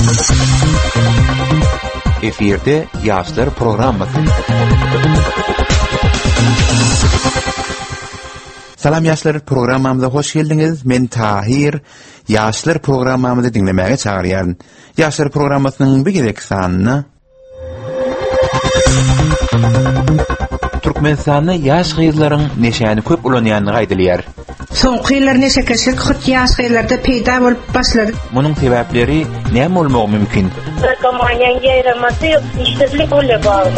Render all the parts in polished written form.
Efirde Yaşlar programması. Salam Yaşlar programamıza hoş geldiniz. Men Tahir. Yaşlar programamızı dinlemeye çağırıyorum. Yaşlar programmasının bir gerek sanını Türkmenistan'da yaş kızların neşəni köp ulanyanını gaýdylýar. Soňky ýyllar neşe kesik hut yaş kızlarda peýda bolup başlady. Munyň sebäpleri näme bolmagy mümkin? Narkomaniýanyň ýaýramasy işsizlik bilen bagly.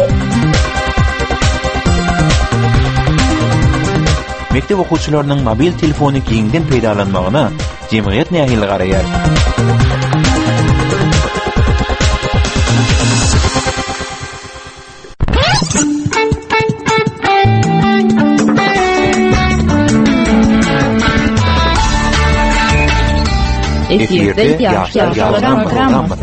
Mektep okuwçylarynyň mobil telefony giňden peýdalanmagyna jemgyýet nähili garaýar. Efirde Yaşlar programması.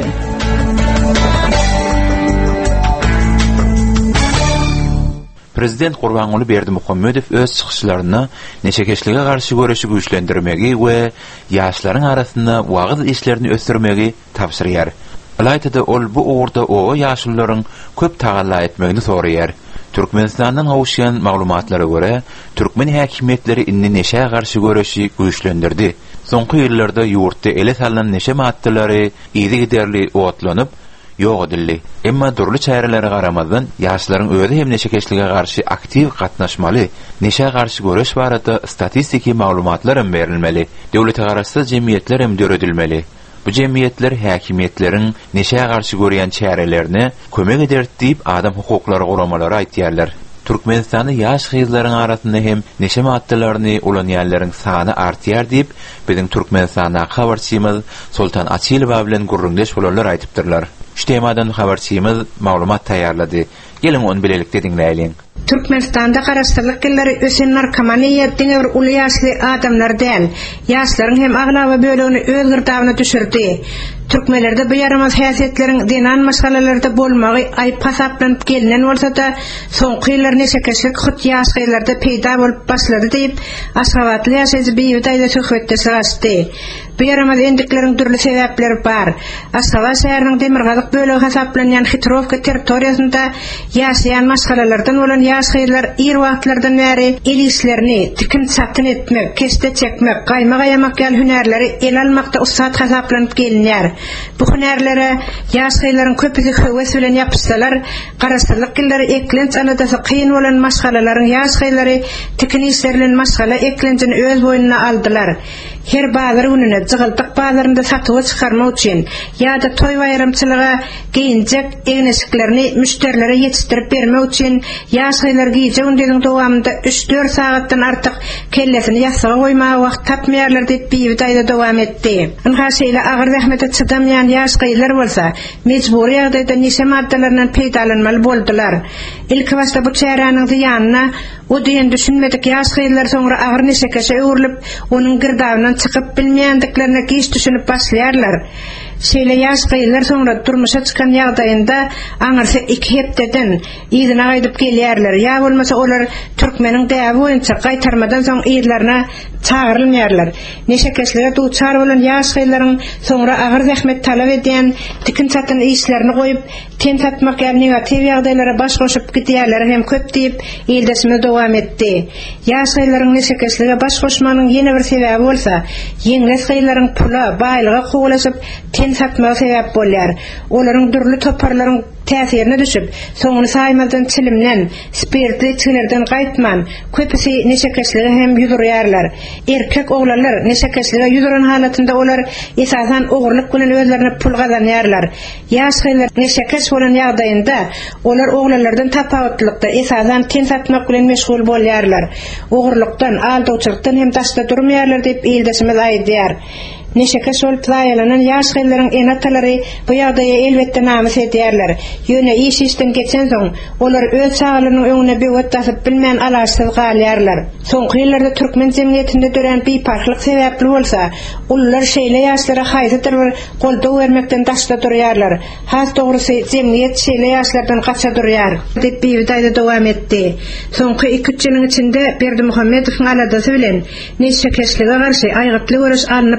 Prezident Gurbanguly Berdimuhammedow öz çykyşlaryna neşekeşlige garşy göreşi güýçlendirmegi we ýaşlaryň arasynda wagt işlerini ösdürmegi tapşyrýar. Alayda ol bu uğurda o ýaşlylaryň köp tagalla etmegini soraýar. Türkmenistanyň howşyan maglumatlara göre türkmen häkimetleri inni neşe garşy göreşi güýçlendirdi. Soňky ýyllarda ýurtda ele salan neşe maddalary ýygy giderli owatlanyp ýok edildi. Emma durly çärelere garamazdan ýaşlaryň özi hem neşekeşlige garşy aktiv gatnaşmaly, neşe garşy göreş barada statistiki maglumatlar hem berilmeli. Döwlete garaşsyz jemgyýetler hem döredilmeli. Bu jemgyýetler häkimetleriň neşe garşy görýän çärelerini kömek eder diýip adam hukuklary goramalary aýtýarlar. Türkmenistan'da yaş kızların arasında hem neşe maddalaryny ulanýanlaryň sany artýar diýip biziň Türkmenistanda habarçymyz Sultan Açylow bilen gurrundeş bolarlar aýtypdyrlar. Şu temadan habarçymyz maglumat taýýarlady. Gelin onu bilelikde dinleýin. Türkmenistanda garaşdyrlyk gillary ösen narkomaniýa diňe bir uly ýaşly adamlar däl, ýaşlaryň hem aglawa bölegini öz gyrdabyna düşürdi. Türkmenlerde bu yaramaz häsiýetleriň dinan maşgalalarda bolmagy aýp hasaplanyp gelinen bolsa-da, soňky ýyllar neşekeşlik hut ýaş kızlarda peýda bolup başlady diýip Aşgabatly ýaşaýjy beýüdaýda söhbetde çygasdy. Bu yaramaz endikleriň türlü sebäpleri bar. Aşgabat şäheriniň Demirgazyk bölegi hasaplanýan Hitrovka territoriýasynda ýaşaýan maşgalalardan bolan ýaş kızlar ir wagtlardan bäri el işlerini tikin satyn etmek, keste çekmek, gaýma gaýamak ýaly hünärleri el almakda ustat hasaplanyp gelinýär. Bu hünärlere ýaş kızlaryň köpüsi höwes bilen ýapyşsalar, garaşdyrlyk gillary eklenç anadasy kyn bolan maşgalalaryň ýaş kızlary tikin işlerinden maşgala eklençini öz boýnuna aldylar. Her bazar gününe jygyldyk bazarynda satyga çykarmak üçin ýa-da toý bayramçylyga giyinjek egneşiklerini müşterilere ýetişdirip bermek üçin ýaş kızlar giýjek gündüziň dowamında 3-4 sagatdan artyk kellesini ýasaga goýmagy wagt tapmaýarlar diýip beýüdaýda dowam etdi. Ynha şeýle agyr zähmete çydamaýan ýaş kızlar bolsa, mejburi ýagdaýda neşe maddalarynyň peýdalanmaly boldular. Ilk başda bu çäranyň ýanyna o diýen düşünmedik ýaş kızlar soňra agyr neşekeşe öwrülip, onuň girdabynyň çykyp bilmeýändiklerine giş düşünüp başlaýarlar. Şeýle ýaş kızlar soňra turmuşa çykan ýagdaýynda aňyrsa 2 hepdeden ýygyna gaýdyp gelýärler. Ýa bolmasa olar türkmeniň däbi boýunça gaýtarmadan soň ýylaryna çağırylmaýarlar. Neşekeşlige duçar bolan ýaş kızlaryň soňra agyr zähmet talap edýän tikin satyn işlerini goýup, ten satmak ýaly negativ ýagdaýlara baş goşup gidýärler hem köp diýip ýyldysmy dowam etdi. Ýaş kızlaryň neşekeşlige baş goşmanyň ýene bir sebäbi bolsa, ýeňles kızlaryň pula, baýlyga gowalaşyp ten satmagy sebäp bolýar. Olaryň durly toparlaryň täsirine düşüp, soňuny saýmadan çilimlen, spirtli içkilerden gaýtman, köpüsi neşekeşlige hem ýudurýarlar. Erkek oglanlar neşekeşlige ýuduran halatynda olar esasan ogurlyk bilen özlerine pul gazanýarlar. Ýaş kızlar neşekeş bolan ýagdaýynda olar oglanlardan tapawatlykda esasan ten satmak bilen meşgul bolýarlar. Ogurlykdan, aldawçylykdan hem daşda durmaýarlar diýip ýyldysymyz aýdýar. Neşekeş bolup zaýalanan ýaş kızlaryň enatalary bu ýagdaýa elbetde namys edýärler. Ýöne iş işden geçen soň olar öz sagalynyň öňüne bewet tasyp bilmän alaçsyz galýarlar. Soňky ýyllarda türkmen jemgyýetinde dören biparhlyk sebäpli bolsa, ular şeýle ýaşlara haýsydyr bir goldaw bermekden daşda durýarlar. Has dogrusy jemgyýet şeýle ýaşlardan gaça durýar diýip beýüdaýda dowam etdi. Soňky 2-3 ýylyň içinde Berdimuhammedowyň aladasy bilen neşekeşlige garşy aýgytly görüş alınıp barly.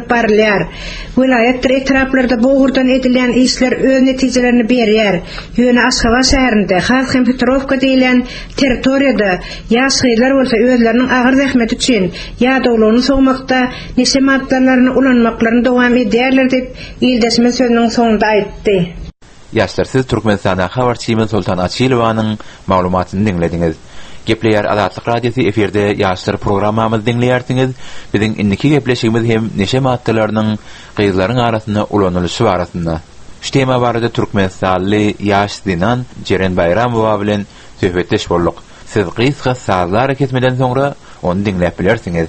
ýaşaýar. Vilayet etraplarda boğurdan edilen işler öz netijelerini berýär. Ýöne Aşgabat şäherinde Kazım Petrovka diýilen territoriýada ýaşaýlar bolsa özleriniň agyr zähmeti üçin ýa-da soňmakda neşe maddalaryny ulanmaklaryny dowam edýärler diýip ýyldaşma sözüniň soňunda aýtdy. Ýaşlarsyz Türkmenistana habarçymy Sultan Açylowanyň maglumatyny dinlediňiz. Gepleýär Azatlyk radiosu eferde ýaşlar programmamyzy dinleýärsiňiz. Biziň indiki gepleşigimiz hem neşe maddalarynyň gyzlaryň arasynda ulanylşy barasynda. Şu tema barada Türkmenistanly ýaş dinan Jeren Bayramowa bilen söhbetleş boldyk. Siz gysga sazlar kesmeden soňra onu dinläp bilersiňiz.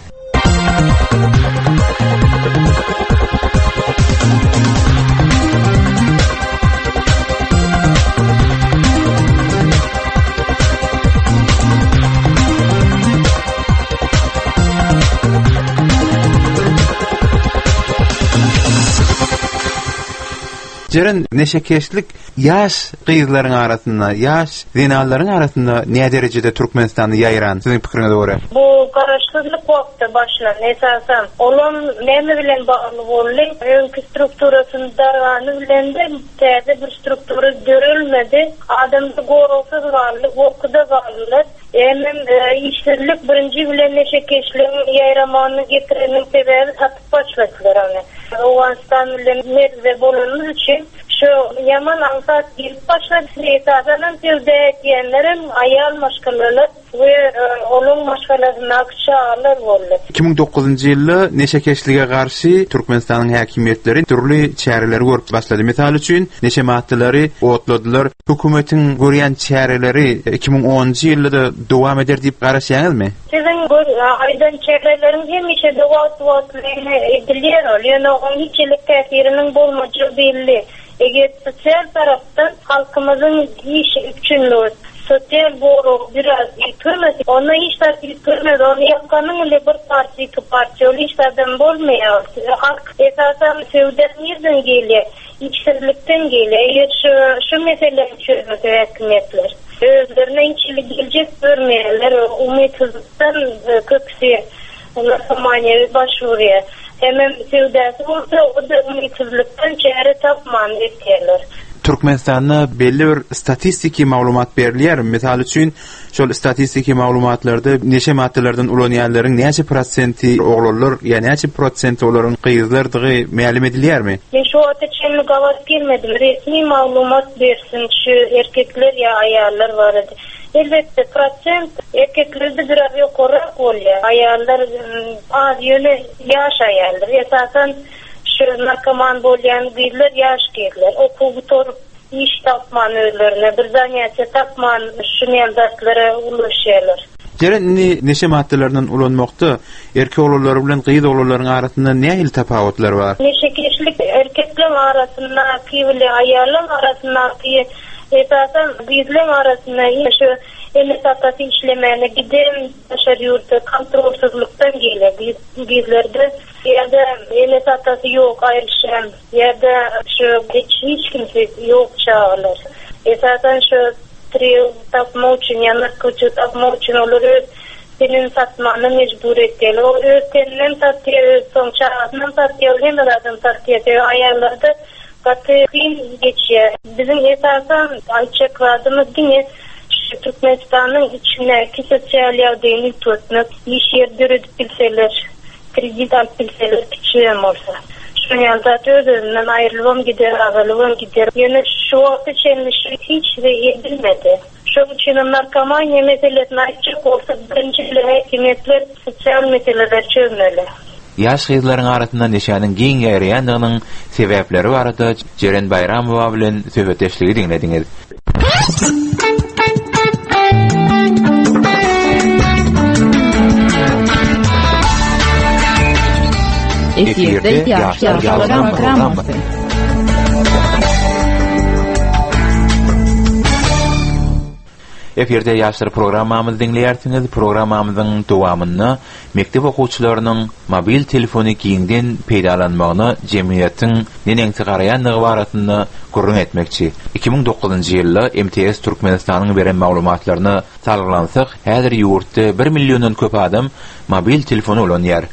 Jeren neşekeşlik ýaş gyzlaryň arasynda, ýaş zinallaryň arasynda näme derejede Türkmenistany ýaýran? Siziň pikiriňize görä. Bu garaşsyzlyk wagty başlan. Esasen olam näme bilen bagly boldy? Öňki strukturasynda gany bilen de täze bir struktura görülmedi. Adamdy gorulsuz barlyk, okuda barlyk. Emem işlerlik birinci bilen neşekeşliğin ýaýramanyny getireniň sebebi satyp başladylar ony. Owanstan bilen merze bolanymyz üçin şu yaman ansat gelip başladı. Esasen tevde diýenlerim aýal maşgalaly we olum maşgalasyna akşalar boldy. 2009-njy ýylda neşekeşlige garşy Türkmenistanyň häkimetleri türli çäreleri görüp başlady. Misal üçin neşe maddalary otladylar. Hökümetiň görýän çäreleri 2010-njy ýylda dowam eder diýip garaşýaňyzmy? Siziň bu aýdan çäreleriň hemişe dowam edilýär. Ýöne onun hiçlik täsiriniň bolmagy belli. Eger sosial tarapdan halkymyzyň iş üçinli sosyal boru biraz ýetmedi. Ona hiç täsir etmedi. Onu ýakanyň ile bir partiýaly işlerden bolmaýar. Halk esasen sewdesizden gelýär, içsizlikden gelýär. Eger şu meseleleri çözmese häkimetler özlerine içilik gelecek görmeyenler umitsizlikten köpsi narkomaniyaya başvuruyor. Hemen sevdası olsa o da umitsizlikten çare tapman etkerler. Türkmenistan'da belli bir statistiki maglumat berilýär. Misal üçin şol statistiki maglumatlarda neşe maddelerden ulanýanlaryň näçe prosenti oglanlar, ýa-ni näçe prosenti olaryň gyzlardygy ma'lum edilýärmi? Men şu atçyny gawat gelmedim. Resmi maglumat bersin şu erkekler ýa aýallar barady. Elbette prosent erkeklerde biraz ýokarak bolýar. Aýallar az ýöne ýaş aýallar. Esasen şu narkoman bolýan gyzlar ýaş gyzlar. Okuwtor iş tapman özlerine bir zanýatça tapman şu mevzuatlara ulaşýarlar. Jeren neşe maddelerinden ulanmakda erkek oğulları bilen gyz oğullarının arasında nähil tapawutlar bar? Neşekeşlik erkekler arasında kiwili aýallar arasında esasen gyzlar arasında şu enes atası işlemene giden şer ýurtda kontrolsuzlukdan gelýär. Gyzlerde ýa-da enes atası ýok aýryşan ýa-da şu hiç kimse ýok çağlar. Esasen şu tapma üçin ýa-da köçü tapma üçin olar senin satmany mecbur etdiler. O özünden satýar, soňçadan satýar, hem de adam satýar. Aýallarda gatyn geçýär. Bizim esasen aýçakladymyz diňe Türkmenistan'ın içindeki sosyal ýagdaýyny tutmak, iş ýerde ödüp bilseler, kredit alıp bilseler kiçiğem olsa. Şu ýalda özünden aýrylywam gider, agylywam gider. Ýöne şu wagt içinde hiç de edilmedi. Şoň üçin narkomaniýa meselesini aýtjak bolsa, birinji häkimetler sosyal meseleler çözmeli. Ýaş gyzlaryň arasynda neşäniň giň ýaýrandygynyň sebäpleri barada Jeren Bayramowa bilen söhbetleşligi dinlediňiz. Efirde Ýaşlar programmasy. Efirde Ýaşlar programmamyzy dinleýärsiňiz. Programmamyzyň dowamyny mektep okuwçylarynyň mobil telefony giňden peýdalanmagyna jemgyýetiň neňe garaýandygy barasynda gurrun etmekçi. 2009-njy ýylda MTS Türkmenistanyň beren maglumatlaryna salglansak, häzir ýurtda 1 millionddan köp adam mobil telefony ulanýar.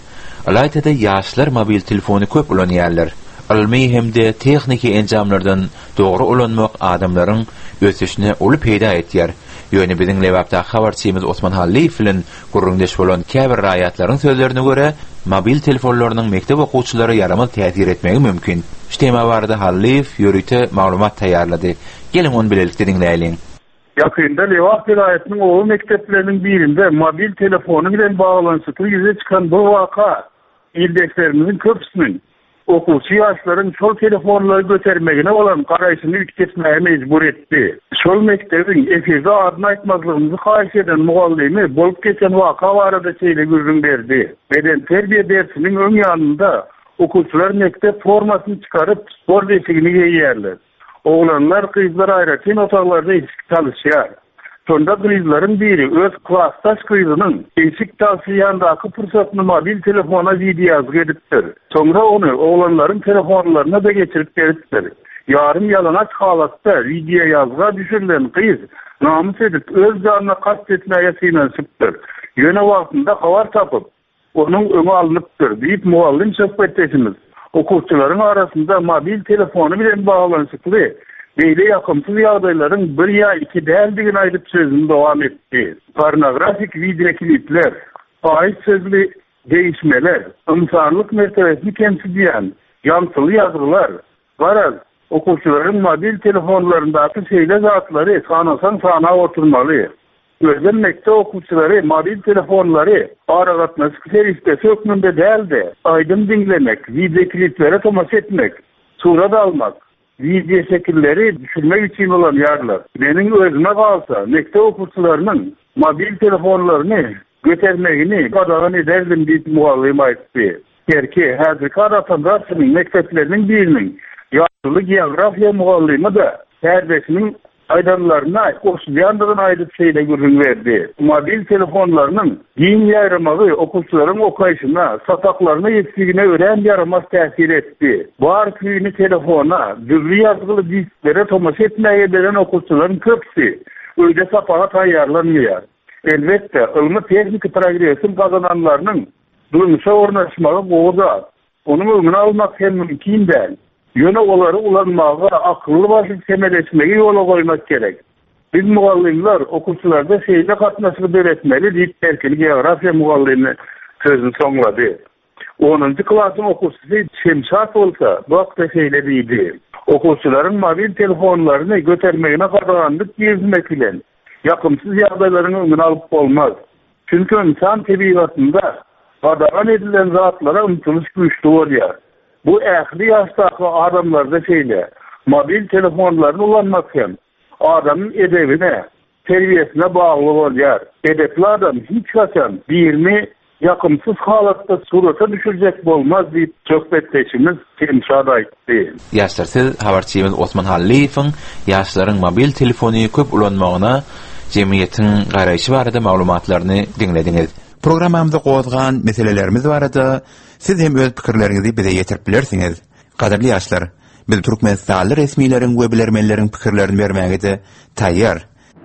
Alayda ýaşlar mobil telefony köp ulanýarlar. Ilmi hemde texniki enjamlardan dogry ulanmak adamlaryň ösüşine uly peýda etýär. Ýöne biziň lebapda habarçymyz Osman Halliýew bilen gurrundaş bolan käbir raýatlaryň sözlerine görä, mobil telefonlarynyň mektep okuwçylary ýaramal täsir etmegi mümkin. Şu tema barada Halliýew ýörüte maglumat taýýarlady. Gelin onu bilelikde dinleýäliň. Yakında Lewak vilayetinin oğul mekteplerinin birinde mobil telefonu bilen bağlantılı yüze çıkan bu vaka ildeşlerimizin köpüsünün okuvçu yaşların şol telefonları götürmegine olan karayışını yükseltmeye mecbur etti. Şol mektebin efirde adını aytmazlığımızı kahiş eden muallimi bolup geçen vaka varada şeyle gözün verdi. Beden terbiye dersinin ön yanında okuvçular mektep formasını çıkarıp spor deşigini giyerler. Oğlanlar kızlar ayrıca otaqlarda eşik çalışıyor. Sonda kızların biri öz klastaş kızının eşik taşıyandaki fırsatını mobil telefona video yazgı ediptir. Sonra onu oğlanların telefonlarına da geçirip veriptir. Yarım yalanaç halatta video yazgıya düşürülen kız namus edip öz canına kastetmeye sinansıptır. Yöne vaktinde havar tapıp onun önü alınıptır deyip muallim sohbetleşimiz. Okuvçuların arasında mobil telefonu bilen bağlantılı beýle ýakymsyz ýagdaýlaryň 1 ýa 2 däldigini aýdyp sözüni dowam etdi. Pornografik video klipler, aýt sözli değişmeler, ymsarlyk mertebesini kemsizleýän ýamsyly ýazgylar, garaz okuvçuların mobil telefonlaryndaky şeýle zatlary sanasan sana oturmaly. Özden mektep okuvçuları mobil telefonları aragatnaşyk serişdesi hökmünde däldi. Aydın dinlemek, video kliplere tomaş etmek, surat almak, video şekilleri düşürmek için olan yarlar. Benim özüme kalsa mektep okuvçularının mobil telefonlarını götürmegini qadağan ederdim deyip muallim aytdy. Gerçi häzirki aratandarsının mekteplerinin birinin ýaşly geografiya muallimi da tärbiyesinin aydanlarına oxuyandygyny aýdyp şeýle görün verdi. Mobil telefonlarının din ýayramagy okuvçuların okaýyşyna, sapaklaryna ýetişigine ören ýaramaz täsir etdi. Bar küýüni telefona, düzgün ýazgyly disklere tomaş etmäge beren okuvçuların köpsi öýde sapaga taýýarlanmaýar. Elbetde, ilmi tehnik progresim kazananlarının durmuşa ornaşmagy goýda. Onuň öňüne almak hem mümkin däl. Yöne olary ulanmaga akıllı başyk semeleşmegi ýola goýmak gerek. Biz mugallimler okuvçularda şeýle gatnaşyk öğretmeli diýip belki geografiya mugallimi sözüni soňlady. 10-njy klasyň okuvçysy Şemşat bolsa, bu hakda şeýle diýdi. Okuvçularyň mobil telefonlaryny götürmegine gadaganlyk gezmek bilen ýakymsyz ýagdaýlaryň öňüne alyp bolmaz. Çünki insan tebigatynda gadagan edilen zatlara umtuluş güýçli bolýar. Bu ähli ýaşdaky adamlarda şeýle mobil telefonlaryny ulanmak hem adamyň edebine, terbiyesine bagly bolýar. Edepli adam hiç kaçan birini ýakymsyz halatda surata düşürjek bolmaz diýip söhbetleşimiz Şemşat aýtdy. Ýaşlar siz habarçymyz Osman Halliýewiň ýaşlaryň mobil telefony köp ulanmagyna jemgyýetiň garaýşy barada maglumatlaryny dinlediňiz. Programmamyzda gozgan meselelerimiz barada siz hem öz pikirleriňizi bize ýetirip bilersiňiz. Gaderli ýaşlar, biz Türkmenistanly resmiýleriň we bilermenleriň pikirlerini bermäge de taýýar.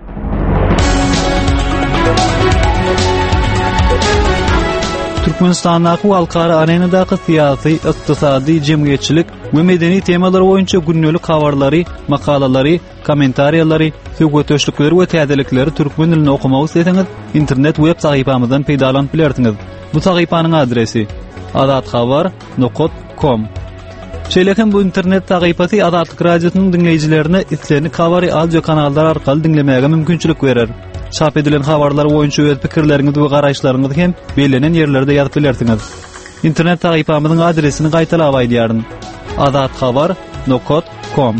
Türkmenistandaky halkara arenadaky syýasy, ykdysady, jemgyýetçilik we medeni temalar boýunça günnelik habarlary, makalalary, kommentariýalary, söhbetleşikleri we täzelikleri türkmen dilinde okumagy isteseňiz, internet web sahypamyzdan peýdalanyp bilersiňiz. Bu sahypanyň adresi adatxabar.com. Şeýlekem bu internet sahypasy Adatlyk radiosynyň dinleýijilerine islerini habary audio kanallar arkaly dinlemäge mümkinçilik berer. Çap edilen habarlar boýunça öz pikirleriňizi we garaýşlaryňyzy hem belenen ýerlerde ýazyp bilersiňiz. İnternet sahypamyzyň adresini gaýtalap aýdýaryn. adatxabar.com.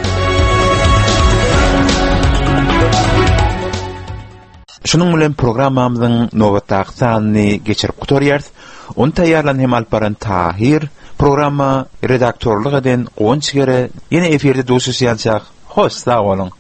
Şunun bilen programmamyzyň nowatdaky sanyny geçirip gutarýar. Onu taýýarlan hem alparan Tahir, programma redaktorlyk eden Gonçgere ýene eferde duşuşýançak. Hoş, sag bolun.